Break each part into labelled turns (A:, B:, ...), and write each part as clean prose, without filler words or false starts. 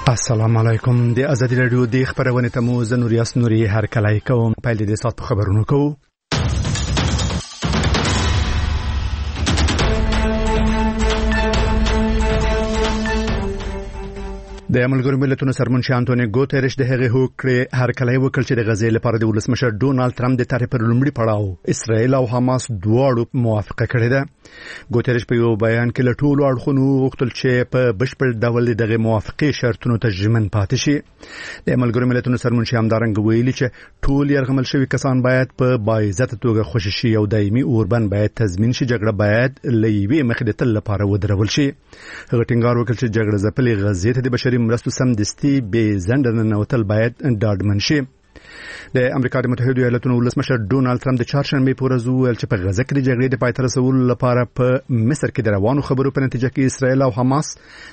A: السلام علیکم. د ازادي رادیو د خبرونه تمو ز نوریاس نوري هر کله کوم پیل د سات خبرونو کو. د ملګرو ملتونو سرمنشي انټونیو ګوتریش د هغه هوکړې هر کله وکړ چې د غزې لپاره د ولسمشر ډونالد ترامپ د طرح پر لومړي پړاو اسرائیل او حماس دواړو موافقه کړې ده. ګوتریش په یو بیان کې له ټولو اړخونو غوښتل چې په بشپړ ډول دغه موافقې شرطونو ته ژمن پاتې شي. د ملګرو ملتونو سرمنشي همدارنګ ویلي چې ټول یرغمل شوي کسان باید په باعزت توګه خوشي شي او دایمي اوربند باید تضمین شي. جګړه باید لېوي مخې د تل لپاره ودرول شي. هغه ټینګار وکړ چې جګړه ځپلې غزې ته د بشري مرستو سمدستي به زندان نوتل باید ډاډمن شي. د امریکا د متحده ایالاتونو ولسمشر ډونالد ترامپ د چهارشنبه په ورځ ویل چې په غزه کې د جګړې د پای ته رسولو لپاره په مصر کې د روانو خبرو په نتیجه کې اسرائیل او حماس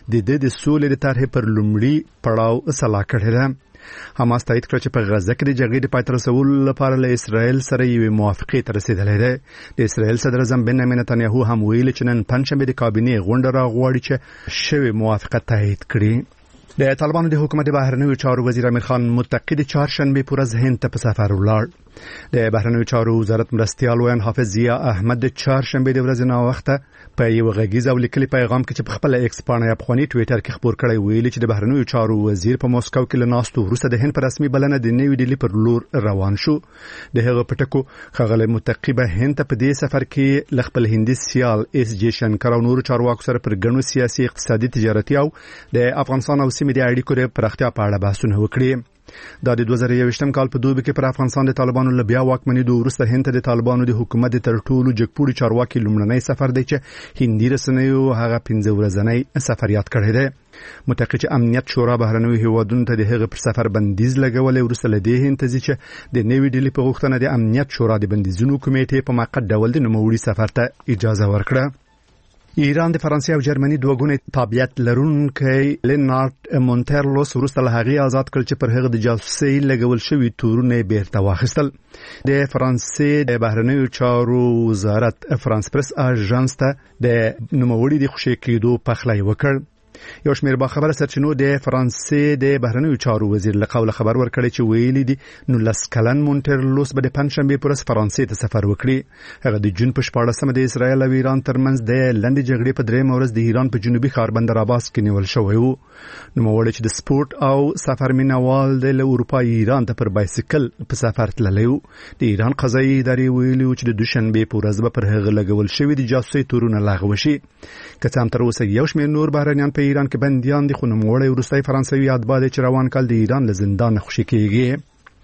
A: د سولې د طرح پر لومړي پړاو صلاح کړې ده. حماس تایید کړ چې په غزه کې د جګړې د پای ته رسولو لپاره له اسرائیل سره یو موافقه ته رسیدلې ده. د اسرائیل صدر اعظم بنیامین نتنیاهو هم ویل چې نن پنځشنبه د کابینې غونډه راغواړي چې شوی موافقه تایید کړي. د طالبانو د حکومت بهرنیو چارو وزیر امیر خان متقی د چهارشنبه په ورځ هند ته په سفر ولاړ. د بهرنیو چارو وزارت مرستیال وین حافظ ضیا احمد د چهارشنبه د ورځې نه وخته په یو غږیز او لیکلي پیغام کې چې په خپل ایکس پاڼه افغاني ټوئیټر کې خبر کړی ویلي چې د بهرنیو چارو وزیر په موسکو کې لناستو وروسته د هند پر رسمي بلنه د نیو ډیلی پر لور روان شو. د هغه پټکو خغل متقی به هند ته په دې سفر کې لخپل هندي سیال اس جی شنکر او نور چارواکو سره پر ګڼو سیاسي اقتصادي تجارتي او د افغانستان او سیمې د اړیکو د پراختیا په اړه بحثونه وکړي. دا د 2021م کال په دوبي کې پر افغانستان د طالبانو له بیا واکمنېدو وروسته هند ته د طالبانو د حکومت تر ټولو جګپوړي چارواکي لومړنی سفر دی چې هندي رسنیو هغه 15 ورځنی سفر یاد کړی دی. متقی چې امنیت شورا بهرنیو هیوادونو ته د هغه پر سفر بندیز لګولې وروسته لدې هند ته چې د نیو ډیلی په غوښتنه د امنیت شورا د بندیزونو کمیټې په موقت ډول د نوموړي سفر ته اجازه ورکړه. ایران د فرانسې او جرمني دوه ګونې تابعیت لرونکي لینارد مونټرلوس وروسته له هغې آزاد کړ چې پر هغه د جاسوسۍ لګول شوي تورونه بیرته واخیستل. د فرانسې د بهرنیو چارو وزارت فرانس پریس اژانس ته د نوموړي د خوشي کېدو پخلی وکړ. یو شمېر باخبره سرچینو د فرانسې د بهرنیو چارو وزیر له قوله خبر ورکړی چې ویلي دي 19 کلن مونټرلوس به د پنځشنبه پر ورځ فرانسې ته سفر وکړي. هغه د جون په 14مه د اسرایل او ایران ترمنځ د لندې جګړې په درېمه ورځ د ایران په جنوبي ښار بندر عباس کې نیول شوی و. نوموړی چې د سپورت او سفر مینوال د اروپا ایران ته پر بایسکل په سفر تللی و. د ایران قضایي ادارې ویلي چې د دوشنبه په ورځ به پر هغه لګول شوی د جاسوسۍ تورونه لغوه شي. که څه هم تر اوسه یو شمېر نور بهرنیان په ایران کې بنديان دي، خو نوموړی وروستی فرانسوي اتباع چې روان کال د ایران له زندان خوشي کېږي.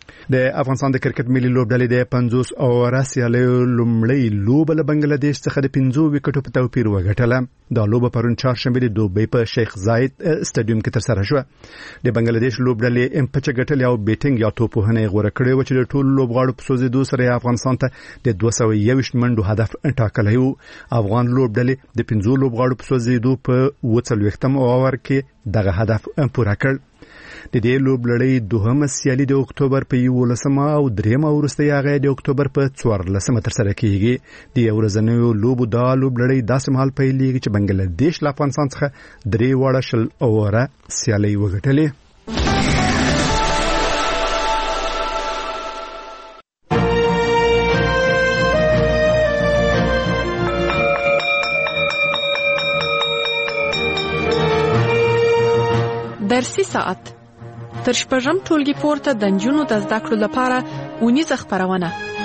A: د افغانستان د کرکټ ملي لوبډلې د 50 اوور سیالیو لومړی لوبه له بنگلاديش څخه د 15 وکټو په توپیر وګټله. دا لوبه پرون چهارشنبه د دوبۍ په شیخ زاید سټاډیوم کې ترسره شوه. د بنگلاديش لوبډلې امپچ ګټل او بیټینګ یا توپوهنه غوړه کړې و چې د ټولو لوبغاړو په سوزیدو سره افغانستان ته د 221 منډو هدف ټاکلی و. افغان لوبډلې د 15 لوبغاړو په سوزیدو په 40م اوور کې دغه هدف پوره کړ. د دې لوبلړۍ دوهمه سیالي د اکتوبر په 11مه او درېمه وروسته هغه د اکتوبر په 14مه ترسره کیږي. د ورځنیو لوبو دا لوبلړۍ داسې مهال پیلېږي چې بنگلاديش له افغانستان څخه 3 وړه شل اوره سیالي وګټلې.
B: درسي ساعت تر شپږم ټولګي پورته د نجونو د زده کړو لپاره اونیزه خپرونه.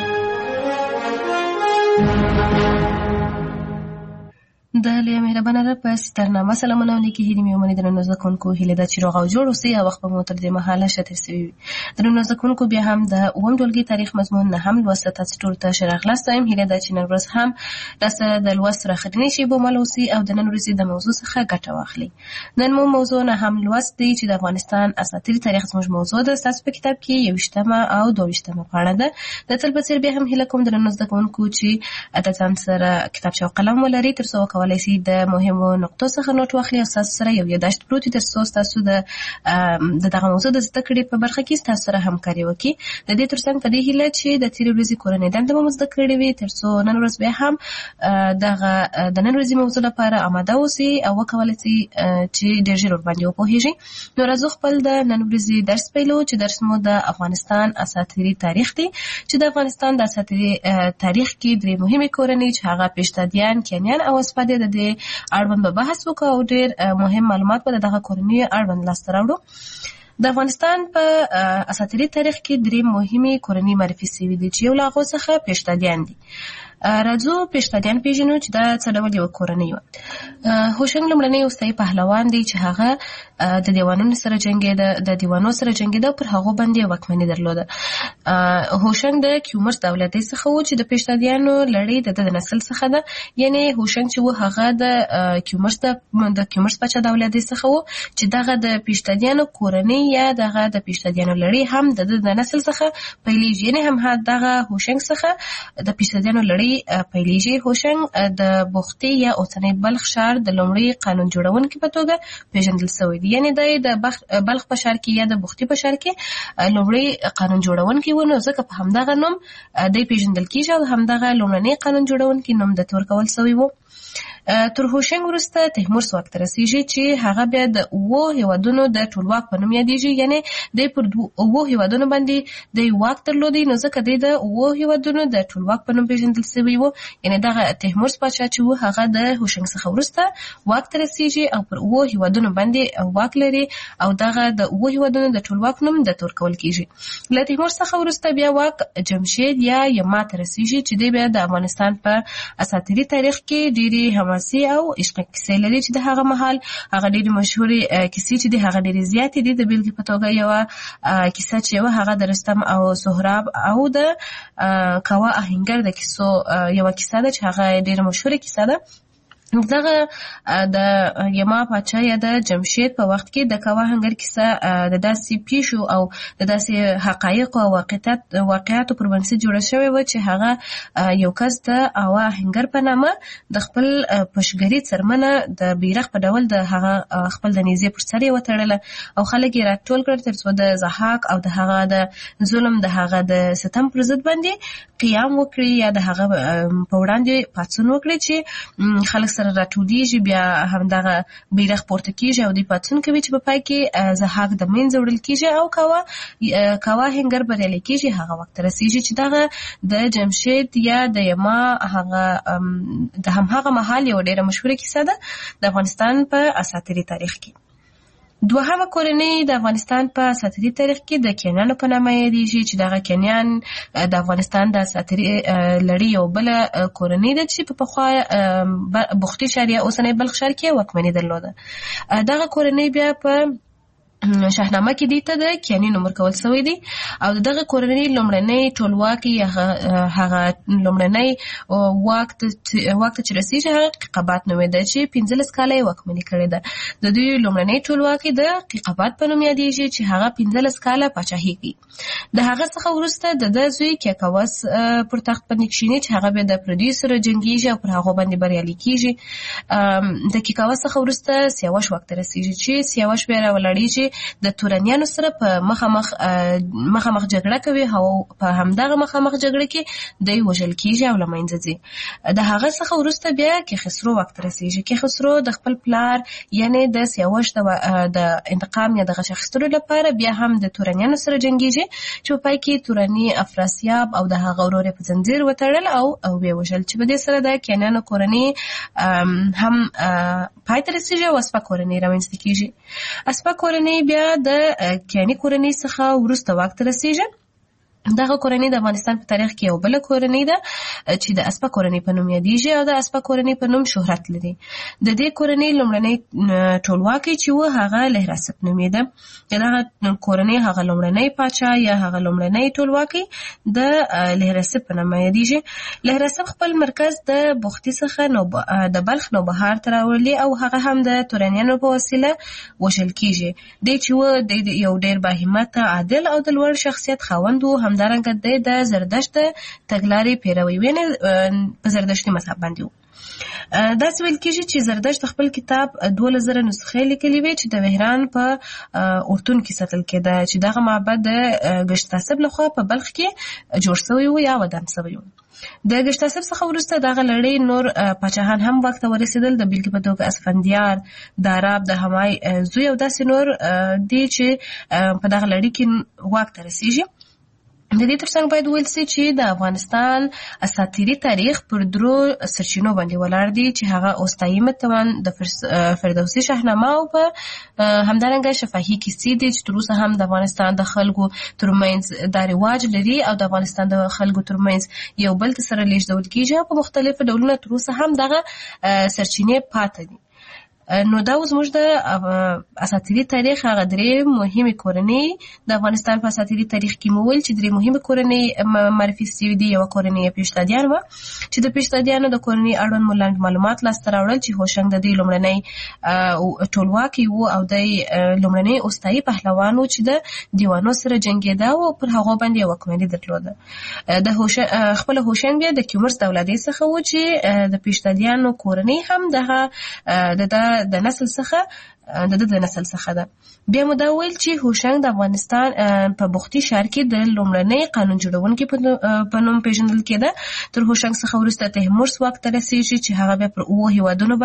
C: د مهربانه رب په سترنامه سلامونه علیکم هیلې مې ومنې درنو زده کوونکو هیله ده چې روغ او جوړ اوسئ او وخت په مو تر دې مهاله ښه تېر شوی وي. درنو زده کوونکو بیا هم د اووم ټولګي تاریخ مضمون نه هم لوست تاسو ټول ته ښه راغلاست وایم. هیله ده چې نن ورځ هم تاسو د لوست راخرنی شي به مال اوسئ او د نن ورځې د موضوع څخه ګټه واخلئ. نن مو موضوع نه هم لوست دی چې د افغانستان اساطیري تاریخ زموږ موضوع ده. تاسو په کتاب کې 21مه او 22مه پاڼه ده. د تل په څیر بیا هم هیله کوم درنو زده کوونکو چې د ځان سره کتابچه او قلم ولرئ ترڅو وکولای کولای شي د مهمو نقطو څخه نوٹ واخلي او تاسو سره یو یاداشت پروت تر څو تاسو د دغه موضوع د زده کړې په برخه کې تاسو سره همکاري وکړي. د دې ترڅنګ په دې هیله چې د تیرې ورځې کورنۍ دنده مو زده کړې وي تر څو نن ورځ بیا هم د نن ورځې موضوع لپاره آماده اوسئ او وکولای شئ چې ډېر ژر ورباندې وپوهیږئ. نو راځو خپل د نن ورځې درس پیلو چې درس مو د افغانستان اساطیري تاریخ دی چې د افغانستان د اساطیري تاریخ کې درې مهمې کورنۍ چې هغه پیشتادیان، کینیان او اسپادي د دې اړوند به بحث وکړو او ډېر مهم معلومات به دغه کورنۍ اړوند لاسته راوړو. د افغانستان په اساطیري تاریخ کې درې مهمې کورنۍ معرفي شوي دي چې یو له هغو څخه پیشتادیان دي. راځو پیشتادیان پیژنو چې دا څه ډول یو کورنۍ وه. هوشنګ لومړنی اوسنی پهلوان دی چې هغه د دیوانونو سره جنګېده، د دیوانو سره جنګېده او پر هغو باندې واکمني درلوده. هوشنګ د کیومرث د اولادۍ څخه و چې د پیشتادیانو لړۍ د نسل څخه ده. یعنی هوشنګ چې و هغه د کیومرث پاچا د اولادۍ څخه و چې دغه د پیشتادیانو کورنۍ یا دغه د پیشتادیانو لړۍ هم د نسل څخه پیلېږي. یعنی هم دغه هوشنګ څخه د پیشتادیانو لړۍ پیلېږي. هوشنګ د بختي یا اوسنی بلخ ښار د لومړي قانون جوړونکي په توګه پیژندل شوی دی. یعنی د بلخ په ښار کې یا د بختي په ښار کې لومړی قانون جوړونکي و، نو ځکه په همدغه نوم دی پیژندل کېږي او همدغه لومړنی قانون جوړونکي نوم د ورکول شوی و. تر هوشنګ وروسته تیمورس واک ته رسیږي چې هغه بیا د 7 هیوادونو د ټولواک په نوم یادیږي. یعنی د پر 7 هیوادونو باندې د واک درلودي، نو ځکه د 7 هیوادونو د ټولواک په نوم پیژندل شوی و. یعنی دغه تیمورس پاچا چې و هغه د هوشنګ څخه وروسته واک ته رسیږي او پر 7 هیوادونو باندې واک لري او دغه د 7 هیوادونو د ټولواک نوم د ورکول کیږي. له تیمور څخه وروسته بیا واک جمشید یا یما ته رسیږي چې دی بیا د افغانستان په اساطیري تاریخ کې ډېری او عشق کیسې لري چې د هغه مهال هغه ډېرې مشهورې کیسې چې د هغه ډېرې زیاتې دي. د بیلګې په توګه یوه کیسه چې وه هغه د رستم او سهراب او د کاوه آهنګر د کیسو یوه کیسه ده چې هغه ډېره مشهوره کیسه ده. دغه د یما پاچا یا د جمشید په وخت کې د کاوه آهنګر کیسه د داسې پیښو او د داسې حقایقو او واقعیاتو پر بنسټ جوړه شوې وه چې هغه یو کس د کاوه آهنګر په نامه د خپل پشګري څرمنه د بیرغ په ډول د هغه خپل د نیزې پر سر یې وتړله او خلک یې راټول کړل تر څو د ضحاک او د هغه د ظلم د هغه د ستم پر ضد باندې قیام وکړي یا د هغه په وړاندې پاڅون وکړي چې خلک سره راټولیږي. بیا همدغه بیرغ پورته کیږي او دوی پاڅون کوي چې په پای کې ضحاک د منځه وړل کیږي او کاوه آهنګر بریالی کیږي. هغه وخت رسیږي چې دغه د جمشید یا د یما د هماغه مهال یو ډېره مشهوره کیسه ده د افغانستان په اساطیري تاریخ کې. دوهمه کورنۍ د افغانستان په اساطیري تاریخ کې د کینیانو په نامه یادیږي چې دغه کینیان د افغانستان د اساطیري لړۍ یو بله کورنۍ ده چې په پخوا بختي ښار یا اوسنی بلخ ښار کې واکمني درلوده. دغه کورنۍ بیا په شاهنامه کې دې ته د کیاني نوم ورکول شوی دی او دغه کورنۍ لومړنۍ ټولواکي هغه لومړنۍ واک ته چې رسیږي هغه قیقبات نومېده چې 15 کاله یې واکمني کړې ده. د دوی لومړنۍ ټولواکي د قیقبات په نوم یادیږي چې هغه 15 کاله پاچاهي کوي. د هغه څخه وروسته د زوی کیکاوس پر تخت باندې کښیني چې هغه به د پردیو سره جنګیږي او پر هغه باندې بریالي کیږي. د کیکاوس څخه وروسته سیاوش وخت رسیږي چې سیاوش بیا راولاړیږي د تورانیانو سره په مخامخ جګړه کوي او په همدغه مخامخ جګړه کې دوی وژل کیږي او له منځه ځي. د هغه څخه وروسته بیا کیخسرو وخت رسیږي. کیخسرو د خپل پلار یعنی د سیاوش د انتقام یا د غچ اخیستلو لپاره بیا هم د تورانیانو سره جنګیږي چې په پای کې توراني افراسیاب او د هغه ورور په زنځیر وتړل او ویې وژل چې په دې سره د کینیانو کورنۍ هم پای ته رسیږي او اسپا کورنۍ رامنځته کیږي. اسپا کورنۍ بیا د کیاني کورنۍ څخه وروسته واک ته رسیږي. دغه کورنۍ د افغانستان په تاریخ کې یو بل کورنۍ ده چې د اسپا کورنۍ په نوم یادیږي او د اسپا کورنۍ په نوم شهرت لري. د دې کورنۍ لومړنۍ ټولواکي چې و هغه لهراسپ نومېده. دغه کورنۍ هغه لومړنۍ پاچا یا هغه لومړنۍ ټولواکي د لهراسپ په نوم یادیږي. لهراسپ خپل مرکز د بختي څخه د بلخ نوبهار ته راولي او هغه هم د تورانیانو په وسیله وژل کیږي. دی چې و د یو ډېر باهمته عادل او د لوړ شخصیت خاوند و، هم همدارنګه د زردشت تګلارې پیروي ویني په زردشتي مذهب باندې دا ویل کېږي چې زردشت خپل کتاب 2000 نسخې لیکلي وي چې د وهران په اردن کې ساتل کېده چې دغه معبد د ګشتاسب لخوا په بلخ کې جوړ شوی و یا ودان شوی و. د ګشتاسب څخه وروسته دغه لړۍ نور پاچاهان هم وخت ورسېدل، د بیلګې په توګه اسفندیار، داراب، د همای زوی او داسې نور دي چې په دغه لړۍ کې واک ته رسېږي. د دې ترڅنګ باید ویل سي چې د افغانستان اساطیري تاریخ پر درو سرچینو باندې ولاړ دي چې هغه اوستایي متن د فردوسي شاهنامه او په همدارنګه شفاهي کیسې دي چې تر اوسه هم د افغانستان د خلکو ترمنځ دا رواج لري او د افغانستان د خلکو ترمنځ یو بل ته سره لیږدول کېږي او په مختلفو ډولونو تر اوسه هم دغه سرچینې پاتې دي. نو دا زموږ د اساطیري تاریخ هغه درې مهمه کورنۍ د افغانستان په اساطیري تاریخ کې مول چې درې مهمه کورنۍ معرفي شوې دي. یو کورنۍ پیشتادیان و چې د پیشتادیانو د کورنۍ اړوند ملنډ معلومات لاسته راوړل چې هوشنګ د دې لومړنۍ ټولواکي وو او د لومړنۍ اوستایي پهلوان و چې د دیوانو سره جنګیده او پر هغه باندې واکمني درلوده. د خپل هوشنګ د کیمرس دولتي څخه و چې د پیشتادیانو کورنۍ هم د نسل څخه ده. بیا مو دا ویل چې هوشنګ د افغانستان په بوختي ښار کې د لومړنۍ قانون جوړونکي په نوم پیژندل کېده. تر هوشنګ څخه وروسته تیمورس واک ته رسېږي چې هغه بیا پر 7 هیوادونو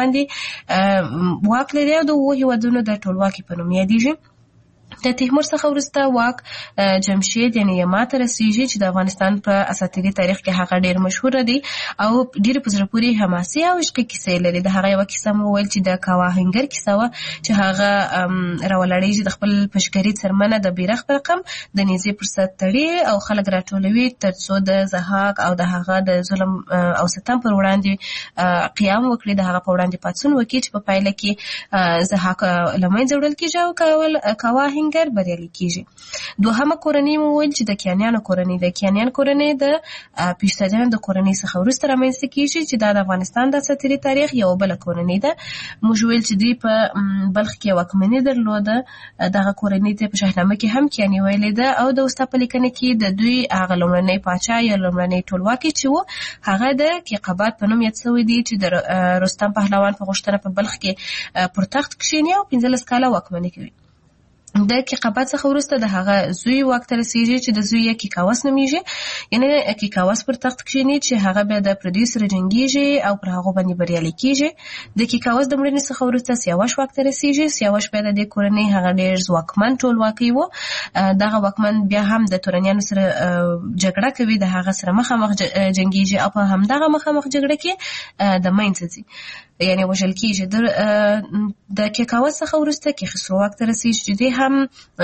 C: باندې واک لري او د 7 هیوادونو د ټولواکي په نوم یادېږي. د تیمور څخه وروسته واک جمشید یعنی یما ته رسېږي چې د افغانستان په اساطیري تاریخ کې هغه ډېر مشهور دی او ډېر په زړه پورې حماسي او عشقي کیسې لري. د هغه یو کیسه مو ویل چې د کاواهنګر کیسه وه چې هغه راولړېږي د خپل پشګري څرمنه د بیرغ په رقم د نیزې پر سر تړي او خلک راټولوي تر څو د ضحاک او د هغه د ظلم او ستم پر وړاندې قیام وکړي، د هغه په وړاندې پاڅون وکړي چې په پایله کې ضحاک له منځه وړل کېږي او کاواهنګر بریالي کېږي. دوهمه کورنۍ مو ویل چې د کیانیانو کورنۍ د کیانیان کورنۍ د پیشتادیانو د کورنۍ څخه وروسته رامنځته کېږي چې دا د افغانستان د اساطیري تاریخ یو بل کورنۍ ده. موږ ویل چې دوی په بلخ کې واکمني درلوده. دغه کورنۍ ته په شاهنامه کې هم کیانی ویلې ده او د اوستا په لیکنه کې د دوی هغه لومړنۍ پاچا یا لومړنۍ ټولواکي چې و هغه د کیقباد په نوم یاد شوی دی چې د رستم پهلوان په غوښتنه په بلخ کې پر تخت کښېني او 15 کاله واکمني کوي. د کیقباد څخه وروسته د هغه زوی واک ته رسېږي چې د زوی یې کیکاوس نومیږي، یعنی کیکاوس پر تخت کښېني چې هغه بیا د پردیو سره جنګیږي او پر هغه باندې بریالي کېږي. د کیکاوس د مړینې څخه وروسته سیاوش واک ته رسېږي. سیاوش بیا د دې کورنۍ هغه ډېر ځواکمن ټولواکی و. دغه واکمن بیا هم د تورنیانو سره جګړه کوي، د هغه سره مخامخ جنګیږي او په همدغه مخامخ جګړه کې د منځه ځي یعنی وژل کېږي. د کیکاوس څخه وروسته کیخسرو واک ته رسېږي چې دی هم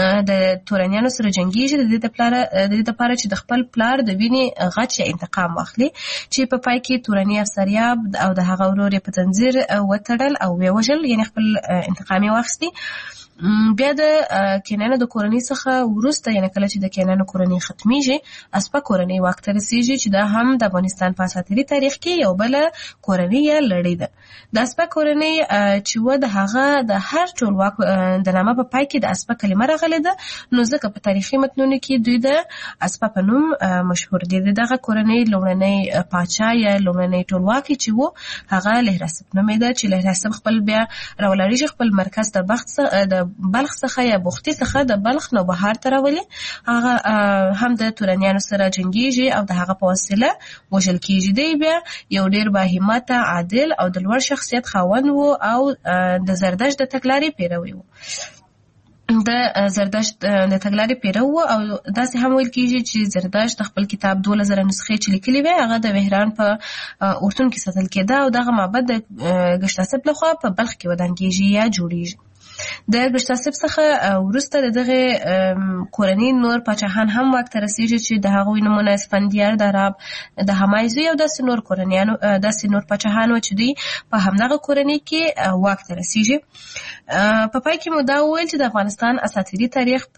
C: د تورنیانو سره جنګیږي د دې لپاره چې د خپل پلار د وینې غچ یا انتقام واخلي، چې په پای کې تورني افسریاب او د هغه ورور یې په تنظیر وتړل او وژل، یعنی خپل انتقام یې واخیستی. بیا د کینانو د کورنۍ څخه وروسته یعنی کله چې د کینانو کورنۍ ختمیږي اسپا کورنۍ واک ته رسېږي چې دا هم د افغانستان په اساطیري تاریخ کې یو بل کورنۍ یا لړۍ ده. د اسپا کورنۍ چې و د هغه د هر ټولواک د نامه په پای کې د اسپا کلمه راغلې ده، نو ځکه په تاریخي متنونو کې دوی د اسپا په نوم مشهور دي. دغه کورنۍ لومړنۍ پاچا یا لومړنۍ ټولواکي چې و هغه لهراسب نومېده چې لهراسب خپل بیا راولړېږي خپل مرکز د بلخ څخه یا بوختي څخه د بلخ نوبهار ته راولي. هغه هم د تورنیانو سره جنګیږي او د هغه په وسیله وژل کېږي. دی بیا یو ډېر باهمته، عادل او د لوړ شخصیت خاوند و او د زردشت د تګلارې پیروي و. د زردشت د تګلارې پیرو او داسې هم ویل کېږي چې زردشت خپل کتاب 2000 نسخې چې لیکلي وي هغه د وهران په اردن کې ساتل کېده او دغه معبد د ګشتاسب لخوا په بلخ کې ودان کېږي یا جوړیږي. د ګشتاسب څخه وروسته دغه کورنۍ نور پاچاهان هم واک ته رسېږي چې د هغوی نومونه اسفندیار، داراب، د همای زوی او داسې نور کورنیانو داسې نور پاچاهانو چې دوی په همدغه کورنۍ کې واک ته رسېږي. په پای کې مو دا وویل چې د افغانستان اساطیري تاریخ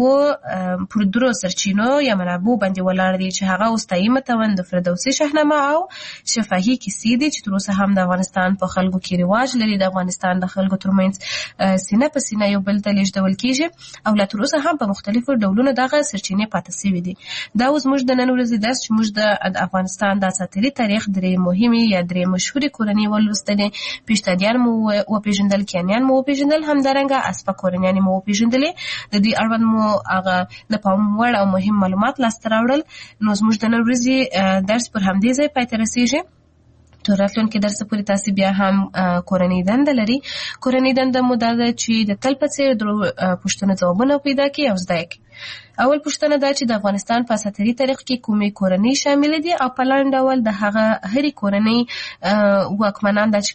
C: پر درو سرچینو یا منابعو باندې ولاړ دی چې هغه اوستایي متن د فردوسي شاهنامه او شفاهي کیسې دي چې تر اوسه هم د افغانستان په خلکو کې رواج لري. د افغانستان د خلکو ترمنځ سینه په سینه یو بل ته لیږدول کیږي او لا تر اوسه هم په مختلفو ډولونو دغه سرچینې پاتې شوي دي. دا اوس موږ د نن ورځې درس چې موږ د افغانستان د اساطیري تاریخ درې مهمې یا درې مشهورې کورنۍ ولوستلې. پیشتادیان مو وپېژندل، کیانیان مو وپېژندل، همدارنګه اسپه کورنیانې مو وپېژندلې. د دې اړوند مو هغه د پام وړ او مهم معلومات لاسته راوړل. نو زموږ د نن ورځې درس پر همدې ځای پای ته رسېږي. تر راتلونکي درس پورې تاسو بیا هم کورنۍ دنده لري. کورنۍ دنده مو دا ده چې د تل په څېر درو پوښتنو ځوابونه پیدا کړي او زده کړي. اول پوښتنه دا چې د افغانستان په اساطیري تاریخ کې کومې کورنۍ شامل دي او په لاندې ډول د هغه هرې کورنۍ واکمنان دا چې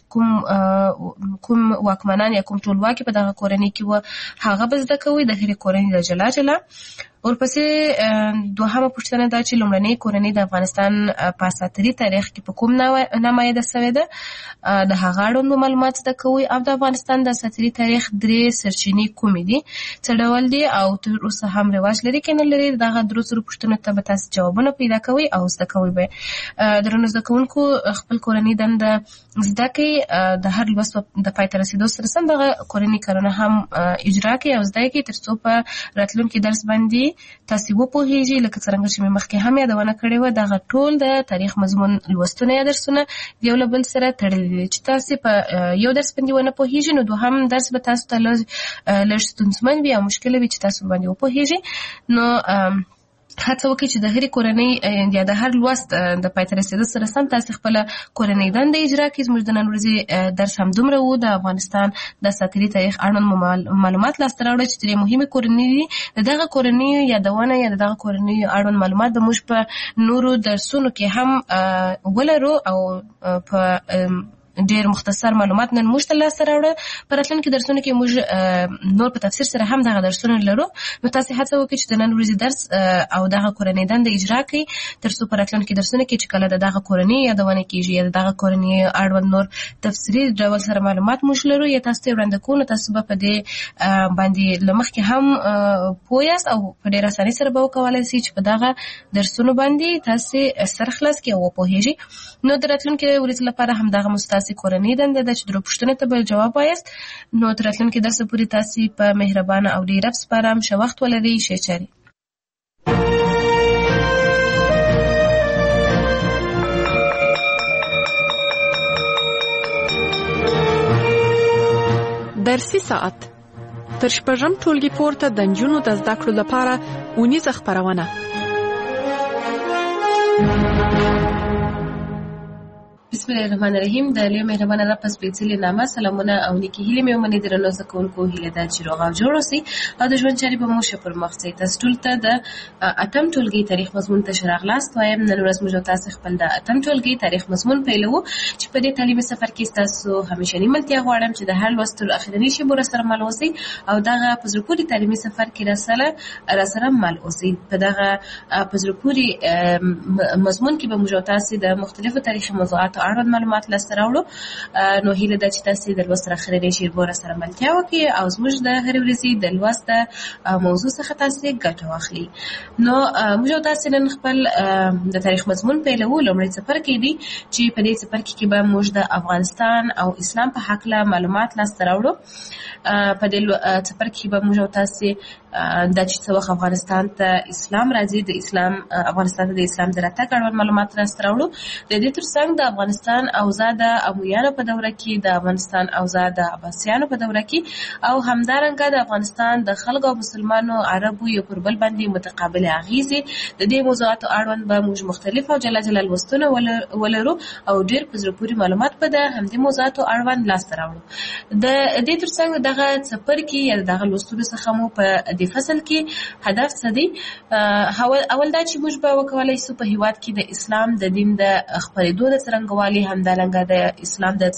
C: کوم واکمنان یا کوم ټولواکي په دغه کورنۍ کې و هغه به زده کوئ د هرې کورنۍ د جلا جلا. ورپسې دوهمه پوښتنه دا چې لومړنۍ کورنۍ د افغانستان په اساطیري تاریخ کې په کوم نمایده شوې ده د هغه اړوند معلومات زده کوئ او د افغانستان د اساطیري تاریخ درې سرچینې کومې دي، څه ډول دي او تر اوسه هم رواج لري که نه لري. دغه درو زرو پوښتنو ته به تاسو جوابونه پیدا کوئ او زده کوئ به. درنو زده کوونکو خپل کورنۍ دنده زده کړئ، د هر لوست د پای ته رسېدو سره سم دغه کورنۍ کارونه هم اجرا کړئ او زده کړئ تر څو په راتلونکي درس باندې تاسو وپوهیږئ. لکه څرنګه چې مې مخکې هم یادونه کړې وه، دغه ټول د تاریخ مضمون لوستونه یا درسونه یو له بل سره تړلي دي. چې تاسو په یو درس باندې ونه پوهیږئ نو دوهم درس به تاسو ته لږ ستونزمن وي او مشکل وي چې تاسو باندې وپوهیږئ. نو هڅه وکړئ چې د هرې کورنۍ یا د هر لوست د پای ته رسېدو سره سم تاسو خپله کورنۍ دنده اجرا کړئ. زموږ د نن ورځې درس همدومره و. د افغانستان د اساطیري تاریخ اړوند معلومات لاسته راوړئ چې درې مهمې کورنۍ دي. د دغه کورنیو یادونه یا د دغه کورنیو اړوند معلومات به موږ په نورو درسونو کې هم ولرو او په ډېر مختصر معلومات نن موږ ته لاسته راوړه. په راتلونکي درسونو کې موږ نور په تفصیل سره هم دغه درسونه لرو. نو تاسو هڅه وکړئ چې د نن ورځې درس او دغه کورنۍ دنده اجرا کړئ تر څو په راتلونکي درسونو کې چې کله د دغه کورنۍ یادونه کېږي یا د دغه کورنۍ اړوند نور تفصیلي ډول سره معلومات موږ لرو یا تاسو ته وړاندې کوو، نو تاسو به په دې باندې له مخکې هم پوه یاست او په ډېره اسانۍ سره به وکولی شئ چې په دغه درسونو باندې تاسو سر خلاص کړئ او وپوهیږئ. نو د راتلونکي ورځې لپاره همدغه مستاسې کورنۍ دنده ده چې درو پوښتنو ته به جواب وایاست. نو تر راتلونکي درسه پورې تاسو په مهربانه او ډېر سپارم. ښه وخت ولرئ. ښې چارې.
B: درسي ساعت تر شپږم ټولګي پورته د نجونو د زده کړو لپاره اونیزه خپرونه.
C: بسم الله الرحمن الرحیم. د لوی مهربانه رب په سپېڅلي نامه سلامونه او نیکې هیلې مې ومنئ. درنو زده کوونکو هیله ده چې روغ او جوړ اوسئ او د ژوند چارې به مو ښه پر مخ ځي. تاسو ټول ته د اتم ټولګي تاریخ مضمون ته ښه راغلاست وایم. نن ورځ موږ تاسو خپل د اتم ټولګي تاریخ مضمون پیلوو چې په دې تعلیمي سفر کې تاسو همیشنی ملتیا غواړم چې د هر لوستلو اخرنی شی بور سره مل اوسئ او دغه په زړه پورې تعلیمي سفر کې را سره مل اوسئ. په دغه په زړه پورې مضمون کې به موږ تاسو د مختلفو تاریخي موضوعاتو اړوند معلومات لاسته راوړو. نو هیله ده چې تاسو د لوست اخرنی شی بور سره ملتیا وکړئ او زموږ د هر ورځې د لوست موضوع څخه تاسو ګټه واخلئ. نو موږ تاسو نن خپل د تاریخ مضمون پیلوو. لومړی څپرکی دی چې په دې څپرکي کې به موږ د افغانستان او اسلام په هکله معلومات لاسته راوړو. په دې څپرکي به موږ تاسو د چې څو افغانستان ته اسلام راځي د اسلام افغانستان ته د اسلام د راتګ اړوند معلومات لاسته راوړو. د دې ترڅنګ د افغانستان اوضاع د امویانو په دوره کې، د افغانستان اوضاع د عباسیانو په دوره کې او همدارنګه د افغانستان د خلکو او مسلمانو عربو یو پر بل باندې متقابل اغیزې د دې موضوعاتو اړوند به موږ مختلف او جلا جلا لوستونه ولرو او ډېر په زړه پورې معلومات به د همدې موضوعاتو اړوند لاسته راوړو. د دې ترڅنګ دغه څپرکي یا دغه لوستلو څخه مو په دې فصل کې هدف څه دی؟ اول دا چې موږ به وکولای شو په هیواد کې د اسلام د دین د خپرېدو د څرنګوالي همدارنګه د اسلام د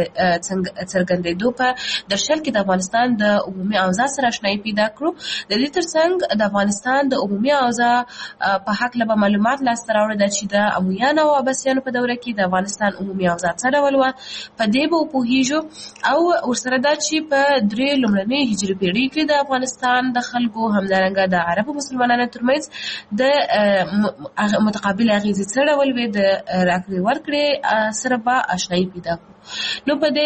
C: څرګندېدو په درشل کې د افغانستان د عمومي اوضاع سره آشنایي پیدا کړو. د دې ترڅنګ د افغانستان د عمومي اوضاع په هکله به معلومات لاسته راوړو چې د امویانو او عباسیانو په دوره کې د افغانستان عمومي اوضاع څه ډول وه. په دې به وپوهیږو او ورسره دا چې په درې لومړنۍ هجري پیړۍ کې د افغانستان د خلکو همدارنګه د عربو مسلمانانو ترمنځ د متقابل اغیزې څه ډول وې، د راکړې ورکړې سره به آشنایي پیدا کړو. نو په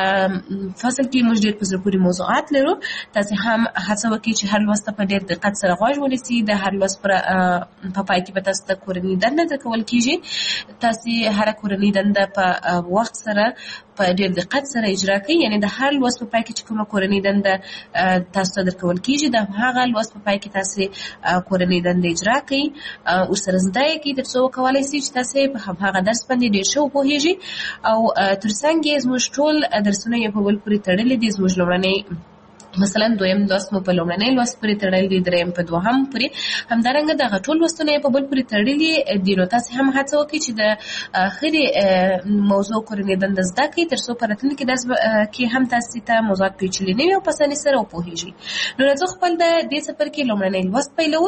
C: دې فصل کې موږ ډېر په زړه پورې موضوعات لرو. تاسو هم هڅه وکړئ چې هر لوست په ډېر دقت سره غوږ ونیسئ. د هر لوست پر په پای کې به تاسو ته کورنۍ دنده درکول کیږي. تاسو هر کورنۍ دنده په وخت سره په ډېر دقت سره اجرا کړئ. یعنی د هر لوست په پای کې چې کومه کورنۍ دنده تاسو ته درکول کیږي د هغه لوست په پای کې تاسو کورنۍ دنده اجرا کړئ او سره زده کړئ تر څو وکولای شئ چې تاسو په هغه درس باندې ډېر ښه وپوهیږئ او ترڅنګ یې زموږ ټول درسونه یې په بل پورې تړلي دي. زموږ لومړنی مثلا دویم لوست مو په لومړنی لوست پورې تړلی دی، دریم په دوهم پورې، همدارنګه دغه ټول لوستونه یې په بل پورې تړلي دي. نو تاسو هم هڅه وکړئ چې د اخري موضوع کورنۍ دنده زده کړئ تر څو په راتلونکي درس کې هم تاسو ته موضوعات پیچلي نه وي او په اسانۍ سره وپوهیږئ. نو زه خپل د دې څپرکي لومړنی لوست پیلوم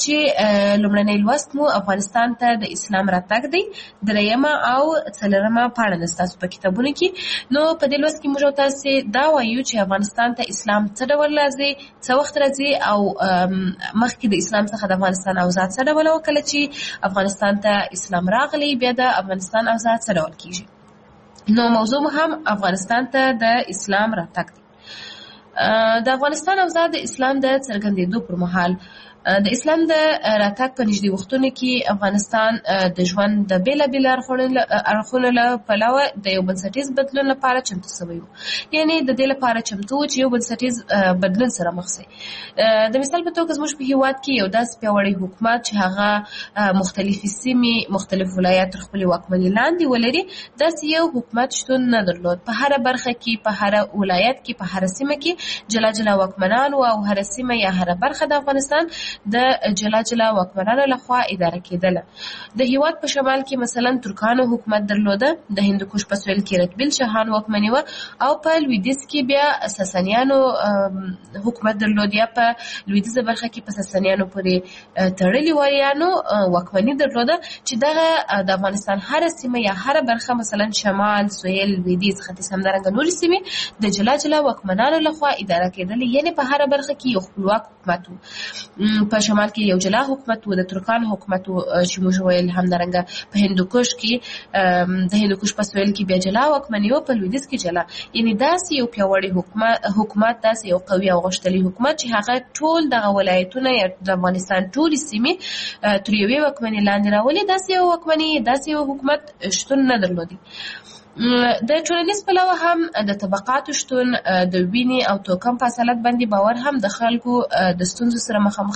C: چې لومړنی لوست مو افغانستان ته د اسلام راتګ دی، دریمه او څلورمه پاڼه ستاسو په کتابونو کې. نو په دې لوست کې موږ تاسو دا وایو چې افغانستان ته اسلام څه ډول راځي، څه وخت راځي او مخکې د اسلام څخه د افغانستان اوضاع څه ډول وه، کله چې افغانستان ته اسلام راغلی بیا د افغانستان اوضاع څه ډول کیږي. نو موضوع هم افغانستان ته د اسلام راتګ دی. د افغانستان اوضاع د اسلام د څرګندېدو پر مهال د اسلام د راتګ په نږدې وختونو کې افغانستان د ژوند د بېلابېلو اړخونو له پلوه د یو بنسټیز بدلون لپاره چمتو سوی و. یعنې د دې لپاره چمتو و چې یو بنسټیز بدلون سره مخ شي. د مثال په توګه زموږ په هېواد کې یو داسې پیاوړی حکومت چې هغه مختلفې سیمې مختلف ولایات تر خپلې واکمنۍ لاندې ولري، داسې یو حکومت شتون نه درلود. په هره برخه کې، په هره ولایت کې، په هره سیمه کې جلا جلا واکمنان و او هره سیمه یا هره برخه د افغانستان د جلا جلا واکمنانو لخوا اداره کېدله. د هیواد په شمال کې مثلا ترکانو حکومت درلوده، د هندوکش په سویل کې رتبیل شاهان واکمني وه او په لویدیځ کې بیا ساسانیانو حکومت درلود، یا په لویدیځه برخه کې په ساسانیانو پورې تړلي وریانو واکمني درلوده چې دغه د افغانستان هره سیمه یا هره برخه مثلا شمال، سویل، لویدیځ، ختیځ همدارنګه نورې سیمې د جلا جلا واکمنانو لخوا اداره کېدلې. یعنې په هره برخه کې یو خپلواک حکومت و. په شمال کې یو جلا حکومت و، د ترکانو حکومت و چې موږ ویل، همدارنګه په هندوکش کې د هندوکش په سویل کې بیا جلا واکمني و، په لویدیځ کې جلا. یعنې داسې یو پیاوړی حکومت، داسې یو قوي او غښتلی حکومت چې هغه ټول دغه ولایتونه یا د افغانستان ټولې سیمې تر یوې واکمنۍ لاندې راولي، داسې یو واکمني، داسې یو حکومت شتون نه درلودی. د ټولنیز پلوه هم د طبقاتو شتون، د وینې او توکم په اصالت باندې باور هم د خلکو د ستونزو سره مخامخ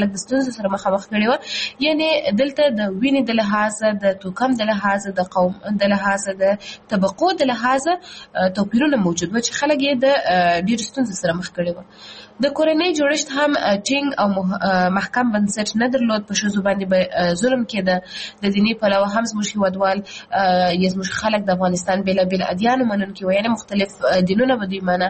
C: کړي وو. یعنې دلته د وینې د لحاظه، د توکم د لحاظه، د قوم د لحاظه، د طبقو د لحاظه توپیرونه موجود و چې خلک یې د ډېرو ستونزو سره مخ کړي وو. د کورنۍ جوړښت هم ټینګ او محکم بنسټ نه درلود. په ښځو باندې به ظلم کېده. د دیني پلوه هم زموږ هېوادوال یا زموږ خلک د افغانستان بېلابېل ادیانو منونکي وو، یعنې مختلف دینونه به دوی منه.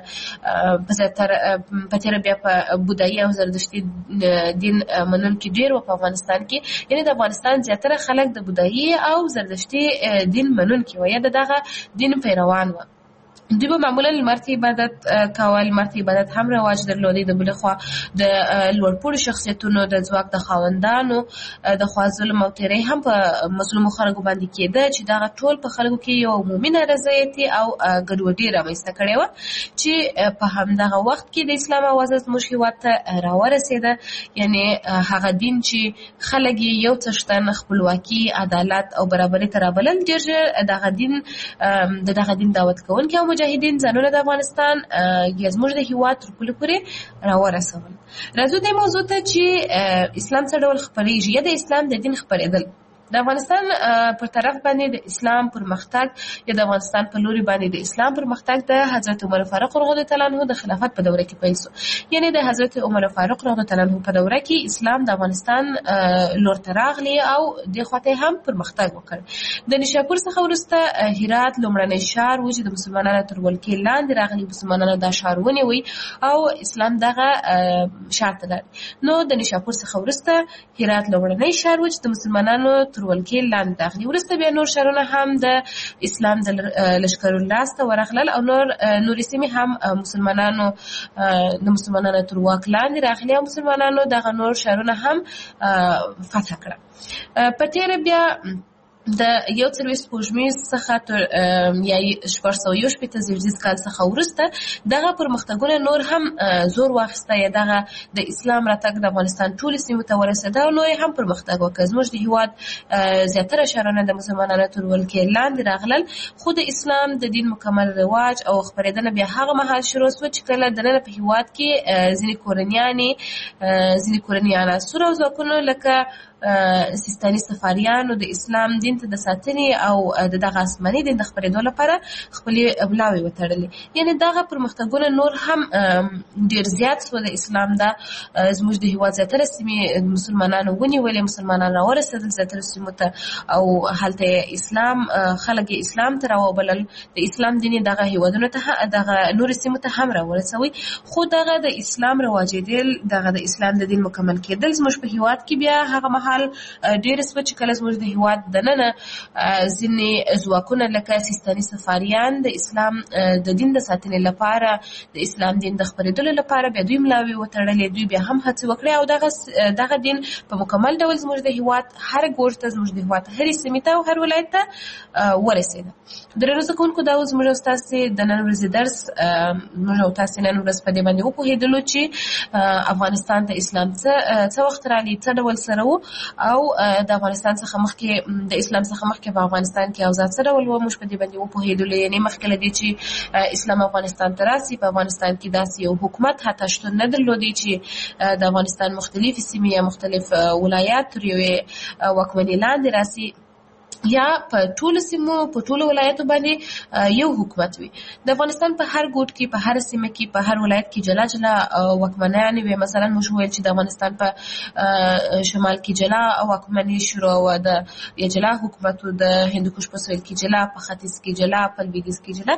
C: په تېره بیا په بودایي او زردشتي دین منونکي ډېر وو په افغانستان کې. یعنې د افغانستان زیاتره خلک د بودایي او زردشتي دین منونکي وو یا د دغه دین پیروان وو. دوی به معمولا لمر ته عبادت کول. لمر ته عبادت هم رواج درلودی. د بلې خوا د لوړپوړو شخصیتونو د ځواک د خاوندانو د خوا ظلم او تیری هم په مظلومو خلکو باندې کېده چې دغه ټول په خلکو کې یو عمومي نارضایتي او ګډوډي رامنځته کړې وه چې په همدغه وخت کې د اسلام اوازه زموږ هېواد ته راورسېده. یعنې هغه دین چې خلک یې یو څه شتن خپلواکي، عدالت او برابري ته رابلل، ډېر ژر د دغه دین دعوت کوونکي او مجاهدین ځانونه د افغانستان یا زموږ د هېواد تر پولې پورې راورسول. راځو دې موضوع ته چې اسلام څه ډول خپرېږي یا د اسلام د دین خپرېدل. د افغانستان پر طرف باندې د اسلام پرمختګ یا د افغانستان په لوري باندې د اسلام پرمختګ د حضرت عمر فاروق رضی الله تعالی عنه د خلافت په دوره کې پیل شو. یعنې د حضرت عمر فاروق رضی الله تعالی عنه په دوره کې اسلام د افغانستان لور ته راغلی او د خواته هم پرمختګ وکړ. د نیشاپور څخه وروسته هرات لومړنی ښار و چې د مسلمانانو تر ولکې لاندې راغلي. مسلمانانو دا ښار ونیوی او اسلام دغه ښار ته لاړ. نو د نیشاپور څخه وروسته هرات لومړنی ښار و چې د مسلمانانو ولکې لاندې راغلي. وروسته بیا نور ښارونه هم د اسلام د لښکرو لاسته ورغلل او نورې سیمې هم د مسلمانانو تر واک لاندې راغلي او مسلمانانو دغه نور ښارونه هم فتح کړه. په تېره بیا د 140 سپوږمیز څخه تر یا 1418 زیږدیز کال څخه وروسته دغه پرمختګونه نور هم زور واخیسته، یا دغه د اسلام راتګ د افغانستان ټولې سیمې ته ورسېده او نو هم پرمختګ وکړ. زموږ د هیواد زیاتره ښارونه د مسلمانانو تر ولکې لاندې راغلل، خو د اسلام د دین مکمل رواج او خپرېدنه بیا هغه مهال شروع شوه چې کله دننه په هیواد کې ځینې کورني عناصر او ځواکونه لکه سیستاني سفاریانو د اسلام دین ته د ساتنې او د دغه آسماني دین د خپرېدو لپاره خپلې بلاوې وتړلې. یعنې دغه پرمختګونه نور هم ډېر زیات شوه. د اسلام دا زموږ د هېواد زیاتره سیمې مسلمانانو ونیولې، مسلمانان راورسېدل زیاتره سیمو ته او هلته یې خلک یې اسلام ته راوبلل. د اسلام دین یې دغه هېوادونو ته دغه نورې سیمو ته هم راورسوي. خو دغه د اسلام رواجېدل، دغه د اسلام د دین مکمل کېدل زموږ په هېواد کې بیا هغه مهال ډېر سوه چې کله زموږ د هېواد دننه ځینې ځواکونه لکه سیستاني سفاریان د اسلام د دین د ساتنې لپاره، د اسلام دین د خپرېدلو لپاره بیا دوی ملاوې وتړلې. دوی بیا هم هڅې وکړې او دغه دین په مکمل ډول زموږ د هېواد هر ګوټ ته، زموږ د هېواد هرې سیمې ته او هر ولایت ته ورسېده. درنو زده کوونکو، دا اوس زموږ او ستاسې د نن ورځې درس موږ او تاسې نن ورځ په دې باندې وپوهېدلو چې افغانستان ته اسلام څه وخت راغلی، څه ډول سره و او د افغانستان څخه مخکې د اسلام څخه مخکې په افغانستان کې اوضاع څه ډول وه. موږ په دې باندې وپوهېدلو. یعنې مخکې له دې چې اسلام افغانستان ته راسي، په افغانستان کې داسې یو حکومت حتی شتون نه درلودی چې د افغانستان مختلفې سیمې یا مختلف ولایات تر یوې واکمنۍ لاندې راسي، یا په ټولو سیمو په ټولو ولایتو باندې یو حکومت وي. د افغانستان په هر ګوټ کې، په هر سیمه کې، په هر ولایت کې جلا جلا واکمنانې وي. مثلا موږ ویل چې د افغانستان په شمال کې جلا واکمني شروع وه، د جلا حکومت و، د هندوکش په سویل کې جلا، په ختیځ کې جلا، په لویدیځ کې جلا.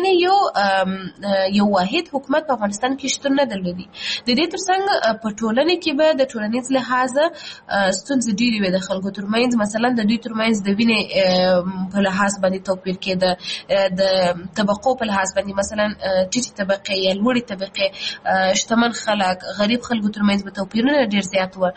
C: یعنې یو واحد حکومت په افغانستان کې شتون نه درلودي. د دې ترڅنګ په ټولنه کې به د ټولنیز لحاظه ستونزې ډېرې وې د خلکو ترمنځ. مثلا د دوی ترمنځ د وینې په لحاظ باندې توپیر کېده، د طبقو په لحاظ باندې، مثلا ټیټې طبقې یا لوړې طبقې، شتمن خلک، غریب خلکو ترمنځ به توپیرونه ډېر زیات وه.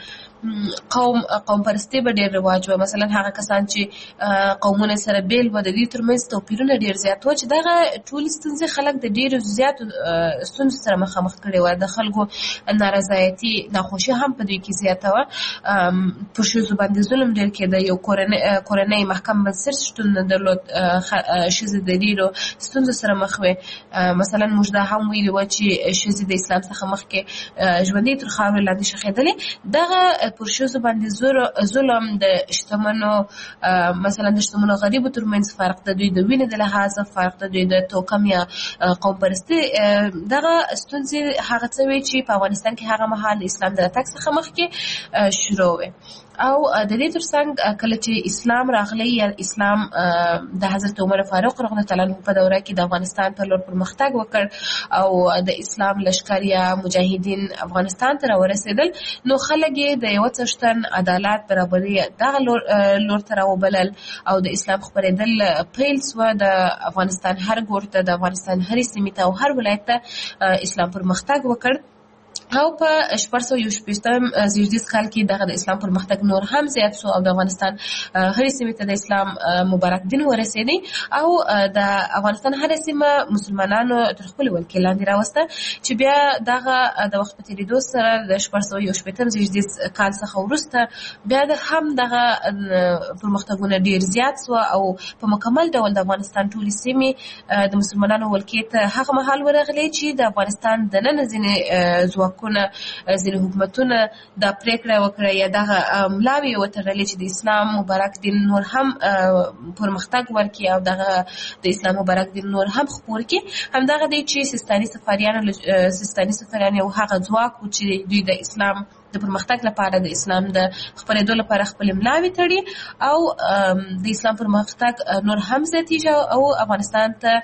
C: قوم پرستي به ډېر رواج وه. مثلا هغه کسان چې قومونه سره بیل وه، د دوی ترمنځ توپیرونه ډېر زیات وه چې دغه ټولې ستونزې خلک د ډېرو زیاتو ستونزو سره مخامخ کړي وه. د خلکو نارضایتي، ناخوښي هم په دوی کې زیاته وه. پر ښځو باندې ظلم ډېر کېده. یو کورنۍ محکم بنسټ شتون نه درلود. ښځې د ډېرو ستونزو سره مخ وې. مثلا موږ دا هم ویلي وه چې ښځې د اسلام څخه مخکې ژوندۍ تر خاورې لاندې ښخېدلې. دغه پر ښځو باندې ظلم، د شتمنو مثلا د شتمنو غریبو ترمنځ فرق، د دوی د وینې د لحاظه فرق، د دوی د توکم یا قوم پرستي، دغه ستونزې هغه څه وې چې په افغانستان کې هغه مهال د اسلام د راتګ څخه مخکې شروع وې. او د دې ترڅنګ کله چې اسلام راغلی، یا اسلام د حضرت عمر فاروق رضی الله تعالی عنه په دوره کې د افغانستان پر لور پرمختګ وکړ او د اسلام لښکر یا مجاهدین افغانستان ته راورسېدل، نو خلک یې د یوه څښتن عدالت، برابري دغه لور ته راوبلل او د اسلام خپرېدل پیل سوه. د افغانستان هر ګوټ ته، د افغانستان هرې سیمې ته او هر ولایت ته اسلام پرمختګ وکړ. او په 1418 زیږدیز کال کې دغه د اسلام پرمختګ نور هم زیات شو او د افغانستان هرې سیمې ته د اسلام مبارک دین ورسېدی او د افغانستان هرې سیمه مسلمانانو تر خپلې ولکې لاندې راوسته، چې بیا دغه د وخت په تېرېدو سره د 1418 زیږدیز کال څخه وروسته بیا هم دغه پرمختګونه ډېر زیات شو او په مکمل ډول د افغانستان ټولې سیمې د مسلمانانو ولکې ته هغه مهال ورغلې چې د افغانستان دننه ځینې ځواکونه، ځینې حکومتونه دا پرېکړه وکړه یا دغه ملاوې وتړلې چې د اسلام مبارک دین نور هم پرمختګ ورکړي او دغه د اسلام مبارک دین نور هم خپور کړي. همدغه دی چې سیستاني سفاریان یو هغه ځواک و چې دوی د اسلام د پرمختګ لپاره، د اسلام د خپرېدو لپاره خپلې ملاوې تړي او د اسلام پرمختګ نور هم زیاتېږي او افغانستان ته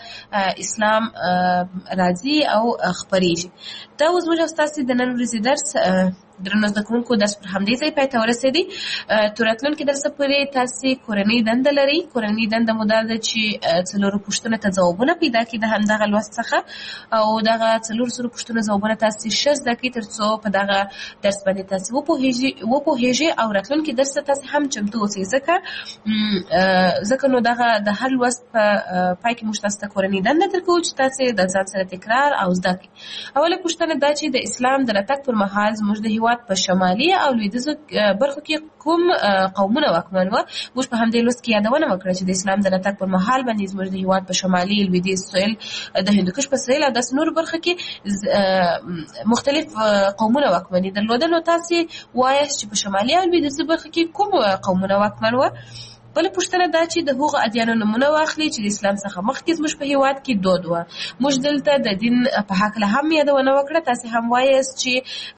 C: اسلام راځي او خپرېږي. دا اوس موږ ستاسې د نن ورځې درس درنو زده کوونکو درس پر همدې ځای پای ته ورسېدی. تر راتلونکي درسه پورې تاسې کورنۍ دنده لرئ. کورنۍ دنده مو دا ده چې څلورو پوښتنو ته ځوابونه پیدا کړئ د همدغه لوست څخه، او دغه څلور زرو پوښتنو ځوابونه تاسې ښه زده کړئ تر څو په دغه درس باندې تاسې وپوهېږئ او راتلونکي درس ته تاسې هم چمتو اوسئ. ځکه نو دغه د هر لوست په پای کې موږ تاسو ته کورنۍ دنده درکوو چې تاسې د ځان سره تکرار او زده کړئ. اوله پوښتنه دا چې د اسلام د راتګ پر مهال زموږ د هېواد په شمالي او لویدیځو برخو کې کوم قومونه واکمن وو؟ موږ په همدې لوست کې یادونه وکړه چې د اسلام د راتګ پر مهال باندې زموږ د هېواد په شمالي، لویدیځ، سویل، د هندوکش په سویل او داسې نورو برخو کې مختلف قومونه واکمني درلوده. نو تاسې وایاست چې په شمالي او لویدیځو برخو کې کوم قومونه واکمن وو؟ بله پوښتنه دا چې د هغو ادیانو نومونه واخلي چې د اسلام څخه مخکې زموږ په هېواد کې دود وه. موږ دلته د دین په هکله هم یادونه وکړه. تاسې هم وایاست چې